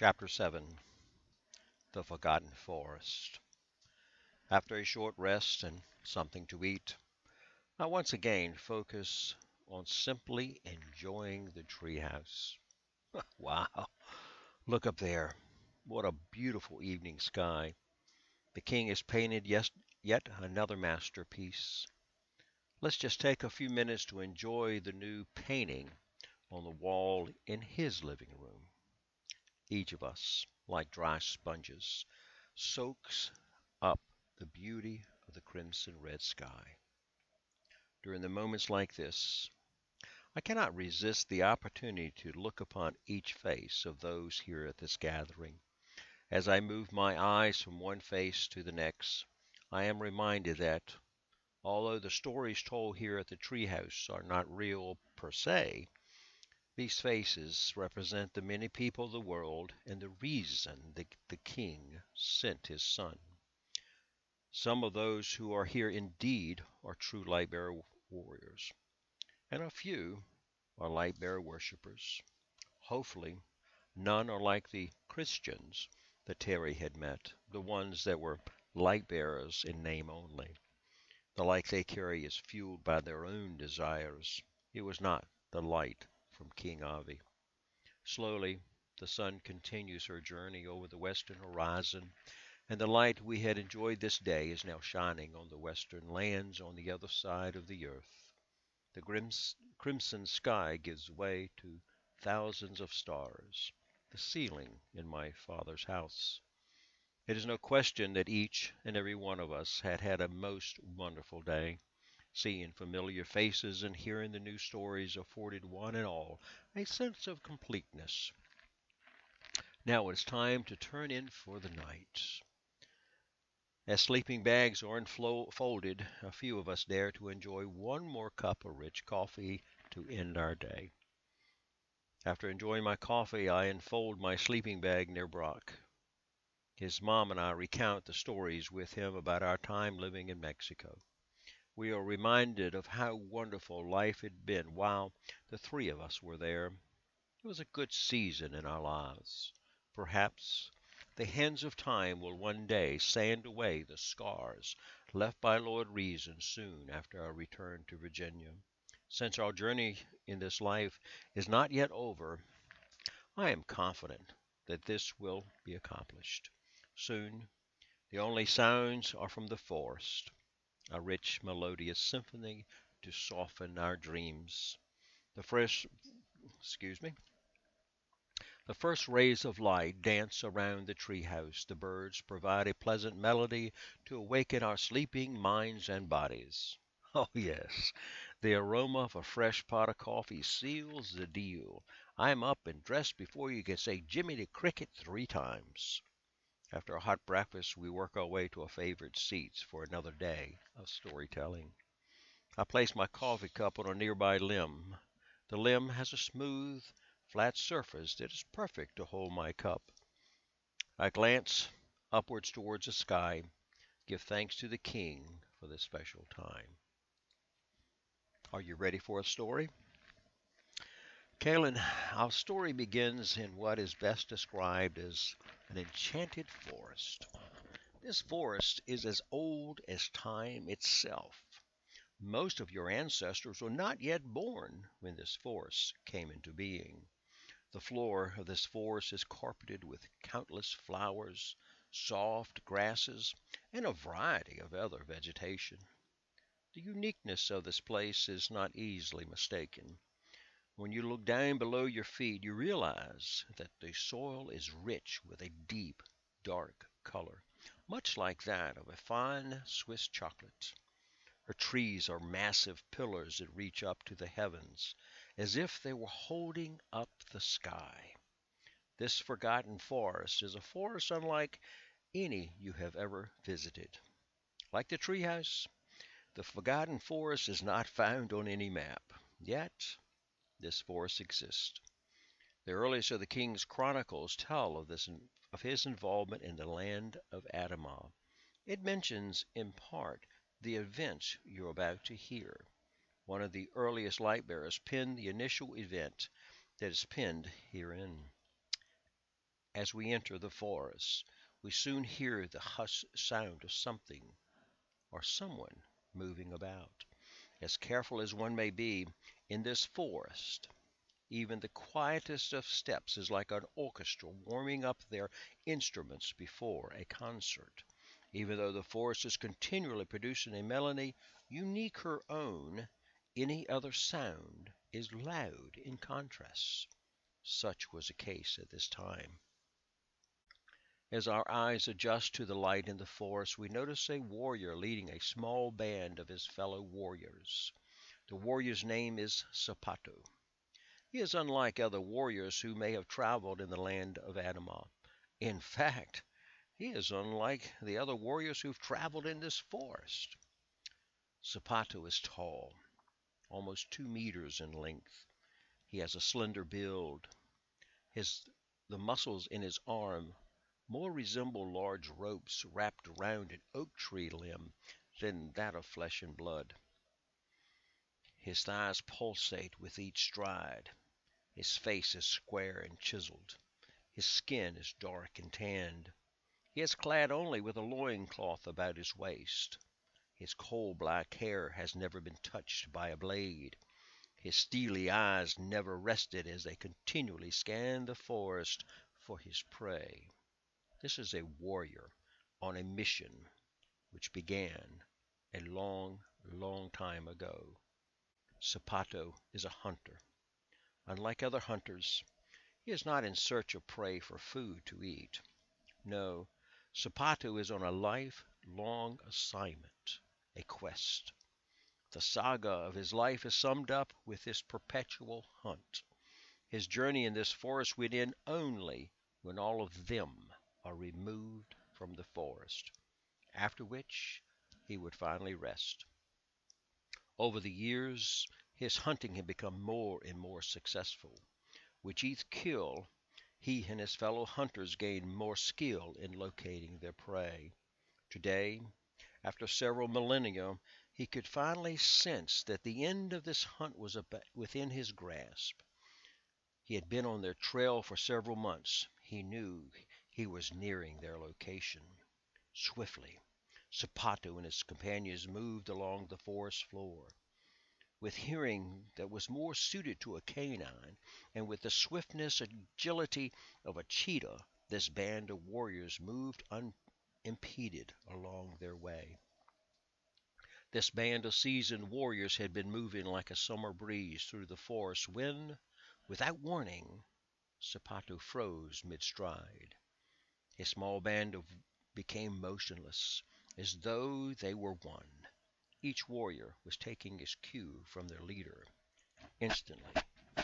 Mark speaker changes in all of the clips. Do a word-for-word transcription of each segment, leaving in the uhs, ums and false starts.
Speaker 1: Chapter seven The Forgotten Forest. After a short rest and something to eat, I once again focus on simply enjoying the treehouse. Wow, look up there. What a beautiful evening sky. The king has painted yes, yet another masterpiece. Let's just take a few minutes to enjoy the new painting on the wall in his living room. Each of us, like dry sponges, soaks up the beauty of the crimson red sky. During the moments like this, I cannot resist the opportunity to look upon each face of those here at this gathering. As I move my eyes from one face to the next, I am reminded that, although the stories told here at the treehouse are not real per se, these faces represent the many people of the world and the reason that the King sent his Son. Some of those who are here indeed are true light-bearer warriors, and a few are light-bearer worshippers. Hopefully, none are like the Christians that Terry had met, the ones that were light-bearers in name only. The light they carry is fueled by their own desires. It was not the light from King Avi. Slowly, the sun continues her journey over the western horizon, and the light we had enjoyed this day is now shining on the western lands on the other side of the earth. The grims- crimson sky gives way to thousands of stars, the ceiling in my father's house. It is no question that each and every one of us had had a most wonderful day. Seeing familiar faces and hearing the new stories afforded one and all a sense of completeness. Now it's time to turn in for the night. As sleeping bags are unfolded, a few of us dare to enjoy one more cup of rich coffee to end our day. After enjoying my coffee, I unfold my sleeping bag near Brock. His mom and I recount the stories with him about our time living in Mexico. We are reminded of how wonderful life had been while the three of us were there. It was a good season in our lives. Perhaps the hands of time will one day sand away the scars left by Lord Reason soon after our return to Virginia. Since our journey in this life is not yet over, I am confident that this will be accomplished. Soon, the only sounds are from the forest, a rich melodious symphony to soften our dreams. The first, excuse me, the first rays of light dance around the treehouse. The birds provide a pleasant melody to awaken our sleeping minds and bodies. Oh, yes, the aroma of a fresh pot of coffee seals the deal. I'm up and dressed before you can say Jimmy the Cricket three times. After a hot breakfast, we work our way to our favorite seats for another day of storytelling. I place my coffee cup on a nearby limb. The limb has a smooth, flat surface that is perfect to hold my cup. I glance upwards towards the sky, give thanks to the King for this special time. Are you ready for a story? Kalen, our story begins in what is best described as an enchanted forest. This forest is as old as time itself. Most of your ancestors were not yet born when this forest came into being. The floor of this forest is carpeted with countless flowers, soft grasses, and a variety of other vegetation. The uniqueness of this place is not easily mistaken. When you look down below your feet, you realize that the soil is rich with a deep, dark color, much like that of a fine Swiss chocolate. Her trees are massive pillars that reach up to the heavens, as if they were holding up the sky. This forgotten forest is a forest unlike any you have ever visited. Like the treehouse, the forgotten forest is not found on any map. Yet, this forest exists. The earliest of the king's chronicles tell of this of his involvement in the land of Adamah. It mentions, in part, the events you're about to hear. One of the earliest light bearers penned the initial event that is penned herein. As we enter the forest, we soon hear the hushed sound of something or someone moving about. As careful as one may be in this forest, even the quietest of steps is like an orchestra warming up their instruments before a concert. Even though the forest is continually producing a melody unique her own, any other sound is loud in contrast. Such was the case at this time. As our eyes adjust to the light in the forest, we notice a warrior leading a small band of his fellow warriors. The warrior's name is Sapato. He is unlike other warriors who may have traveled in the land of Adamah. In fact, he is unlike the other warriors who've traveled in this forest. Sapato is tall, almost two meters in length. He has a slender build. His the muscles in his arm more resemble large ropes wrapped around an oak tree limb than that of flesh and blood. His thighs pulsate with each stride. His face is square and chiseled. His skin is dark and tanned. He is clad only with a loin cloth about his waist. His coal-black hair has never been touched by a blade. His steely eyes never rested as they continually scanned the forest for his prey. This is a warrior on a mission which began a long, long time ago. Sapato is a hunter. Unlike other hunters, he is not in search of prey for food to eat. No, Sapato is on a life-long assignment, a quest. The saga of his life is summed up with this perpetual hunt. His journey in this forest would end only when all of them are removed from the forest, after which he would finally rest. Over the years, his hunting had become more and more successful. With each kill, he and his fellow hunters gained more skill in locating their prey. Today, after several millennia, he could finally sense that the end of this hunt was within his grasp. He had been on their trail for several months. He knew he was nearing their location. Swiftly, Sapato and his companions moved along the forest floor. With hearing that was more suited to a canine, and with the swiftness and agility of a cheetah, this band of warriors moved unimpeded along their way. This band of seasoned warriors had been moving like a summer breeze through the forest when, without warning, Sapato froze mid-stride. His small band of became motionless, as though they were one. Each warrior was taking his cue from their leader. Instantly,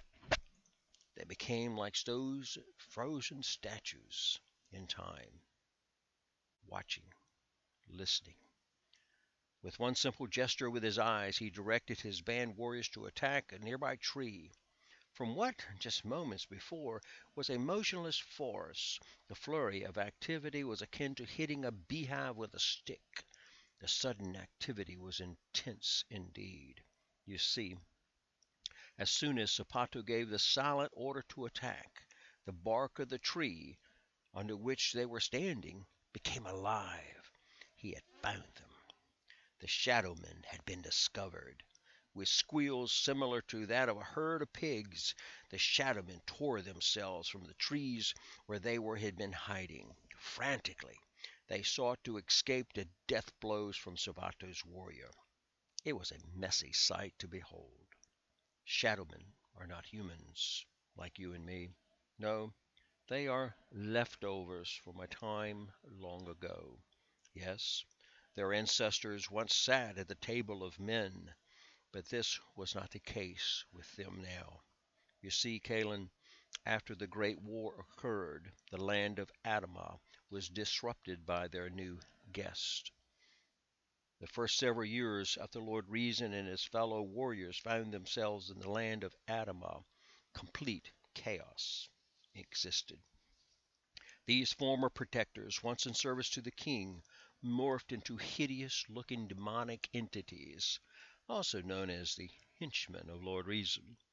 Speaker 1: they became like those frozen statues in time, watching, listening. With one simple gesture with his eyes, he directed his band warriors to attack a nearby tree. From what, just moments before, was a motionless forest, the flurry of activity was akin to hitting a beehive with a stick. The sudden activity was intense indeed. You see, as soon as Sapato gave the silent order to attack, the bark of the tree under which they were standing became alive. He had found them. The Shadowmen had been discovered. With squeals similar to that of a herd of pigs, the Shadowmen tore themselves from the trees where they were had been hiding. Frantically, they sought to escape the death blows from Sapato's warrior. It was a messy sight to behold. Shadowmen are not humans, like you and me. No, they are leftovers from a time long ago. Yes, their ancestors once sat at the table of men, but this was not the case with them now. You see, Kalen, after the Great War occurred, the land of Adamah was disrupted by their new guest. The first several years after Lord Reason and his fellow warriors found themselves in the land of Adamah, complete chaos existed. These former protectors, once in service to the king, morphed into hideous-looking demonic entities, also known as the henchmen of Lord Reason.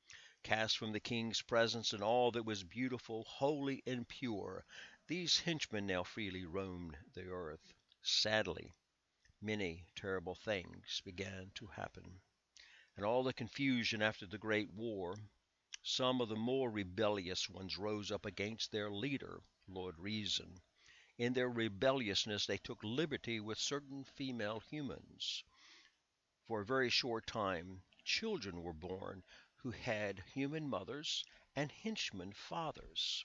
Speaker 1: cast from the king's presence and all that was beautiful, holy, and pure. These henchmen now freely roamed the earth. Sadly, many terrible things began to happen. In all the confusion after the Great War, some of the more rebellious ones rose up against their leader, Lord Reason. In their rebelliousness, they took liberty with certain female humans. For a very short time, children were born who had human mothers and henchman fathers.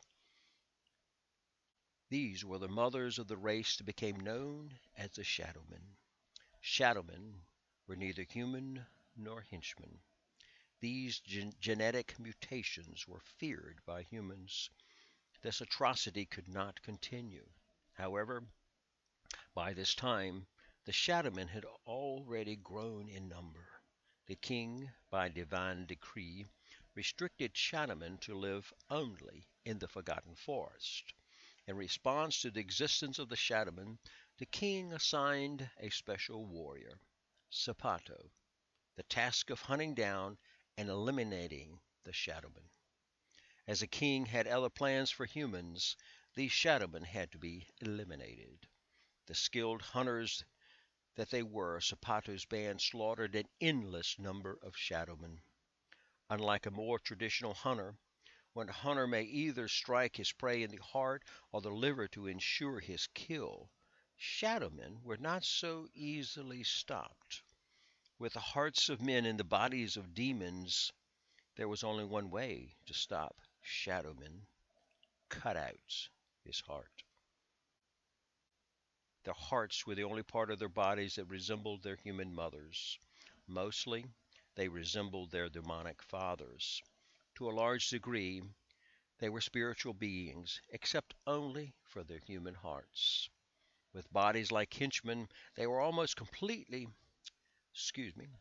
Speaker 1: These were the mothers of the race that became known as the Shadowmen. Shadowmen were neither human nor henchmen. These gen- genetic mutations were feared by humans. This atrocity could not continue. However, by this time, the Shadowmen had already grown in number. The king, by divine decree, restricted Shadowmen to live only in the Forgotten Forest. In response to the existence of the Shadowmen, the king assigned a special warrior, Sapato, the task of hunting down and eliminating the Shadowmen. As the king had other plans for humans, these Shadowmen had to be eliminated. The skilled hunters that they were, Sapato's band slaughtered an endless number of Shadowmen. Unlike a more traditional hunter, when a hunter may either strike his prey in the heart or the liver to ensure his kill, Shadowmen were not so easily stopped. With the hearts of men in the bodies of demons, there was only one way to stop Shadowmen: cut out his heart. Their hearts were the only part of their bodies that resembled their human mothers. Mostly, they resembled their demonic fathers. To a large degree, they were spiritual beings, except only for their human hearts. With bodies like henchmen, they were almost completely, excuse me,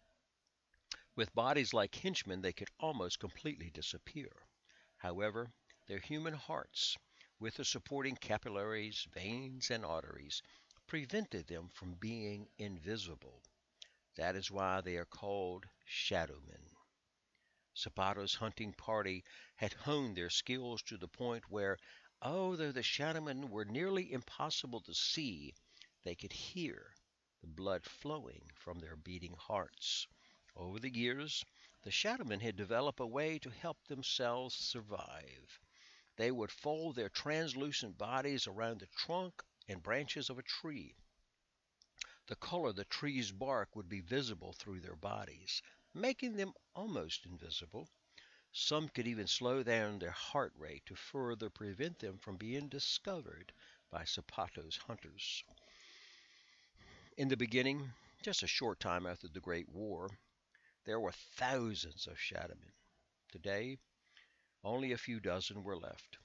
Speaker 1: with bodies like henchmen, they could almost completely disappear. However, their human hearts, with the supporting capillaries, veins, and arteries, prevented them from being invisible. That is why they are called Shadowmen. Zapato's hunting party had honed their skills to the point where, although the Shadowmen were nearly impossible to see, they could hear the blood flowing from their beating hearts. Over the years, the Shadowmen had developed a way to help themselves survive. They would fold their translucent bodies around the trunk and branches of a tree. The color of the tree's bark would be visible through their bodies, making them almost invisible. Some could even slow down their heart rate to further prevent them from being discovered by Zapato's hunters. In the beginning, just a short time after the Great War, there were thousands of Shadowmen. Today, only a few dozen were left.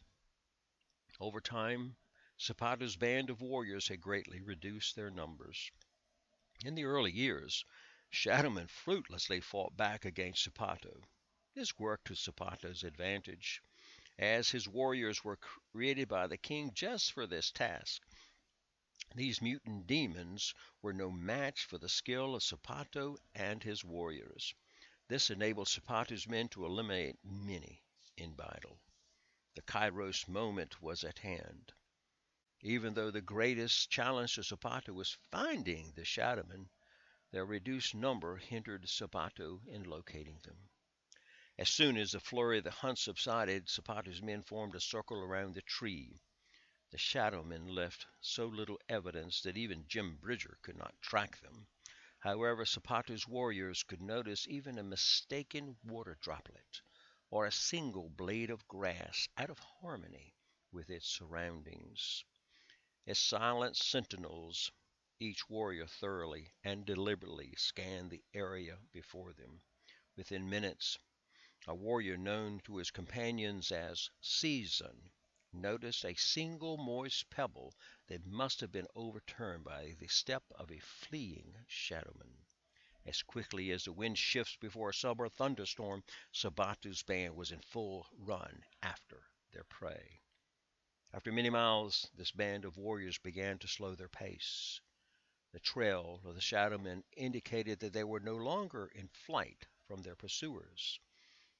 Speaker 1: Over time, Zapato's band of warriors had greatly reduced their numbers. In the early years, Shadowmen fruitlessly fought back against Zapato. This worked to Zapato's advantage, as his warriors were created by the king just for this task. These mutant demons were no match for the skill of Zapato and his warriors. This enabled Zapato's men to eliminate many in battle. The Kairos moment was at hand. Even though the greatest challenge to Zapato was finding the Shadowmen, their reduced number hindered Zapato in locating them. As soon as the flurry of the hunt subsided, Zapato's men formed a circle around the tree. The Shadowmen left so little evidence that even Jim Bridger could not track them. However, Zapato's warriors could notice even a mistaken water droplet or a single blade of grass out of harmony with its surroundings. As silent sentinels, each warrior thoroughly and deliberately scanned the area before them. Within minutes, a warrior known to his companions as Season noticed a single moist pebble that must have been overturned by the step of a fleeing Shadowman. As quickly as the wind shifts before a summer thunderstorm, Sabatu's band was in full run after their prey. After many miles, this band of warriors began to slow their pace. The trail of the Shadowmen indicated that they were no longer in flight from their pursuers.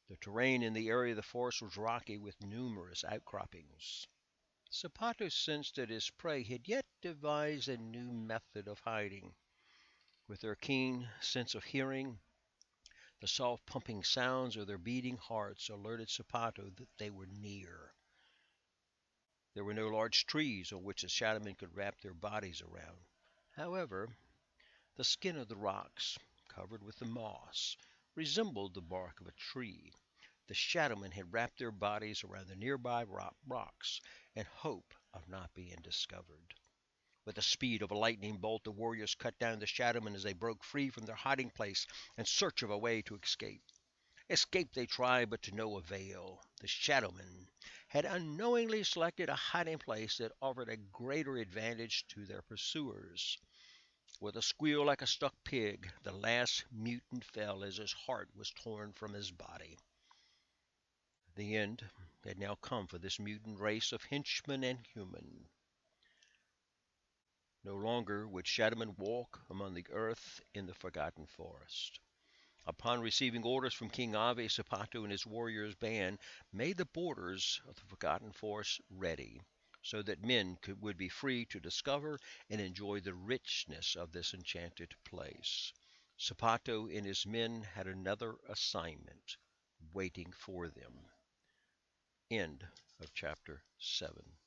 Speaker 1: The terrain in the area of the forest was rocky with numerous outcroppings. Zapato sensed that his prey had yet devised a new method of hiding. With their keen sense of hearing, the soft pumping sounds of their beating hearts alerted Zapato that they were near. There were no large trees on which the shadow-men could wrap their bodies around. However, the skin of the rocks, covered with the moss, resembled the bark of a tree. The shadow-men had wrapped their bodies around the nearby rock rocks in hope of not being discovered. With the speed of a lightning bolt, the warriors cut down the shadow-men as they broke free from their hiding place in search of a way to escape. Escape they tried, but to no avail. The shadow-men had unknowingly selected a hiding place that offered a greater advantage to their pursuers. With a squeal like a stuck pig, the last mutant fell as his heart was torn from his body. The end had now come for this mutant race of henchmen and human. No longer would shadow-men walk among the earth in the forgotten forest. Upon receiving orders from King Ave, Zapato and his warriors' band made the borders of the forgotten forest ready, so that men could, would be free to discover and enjoy the richness of this enchanted place. Zapato and his men had another assignment waiting for them. End of chapter seven.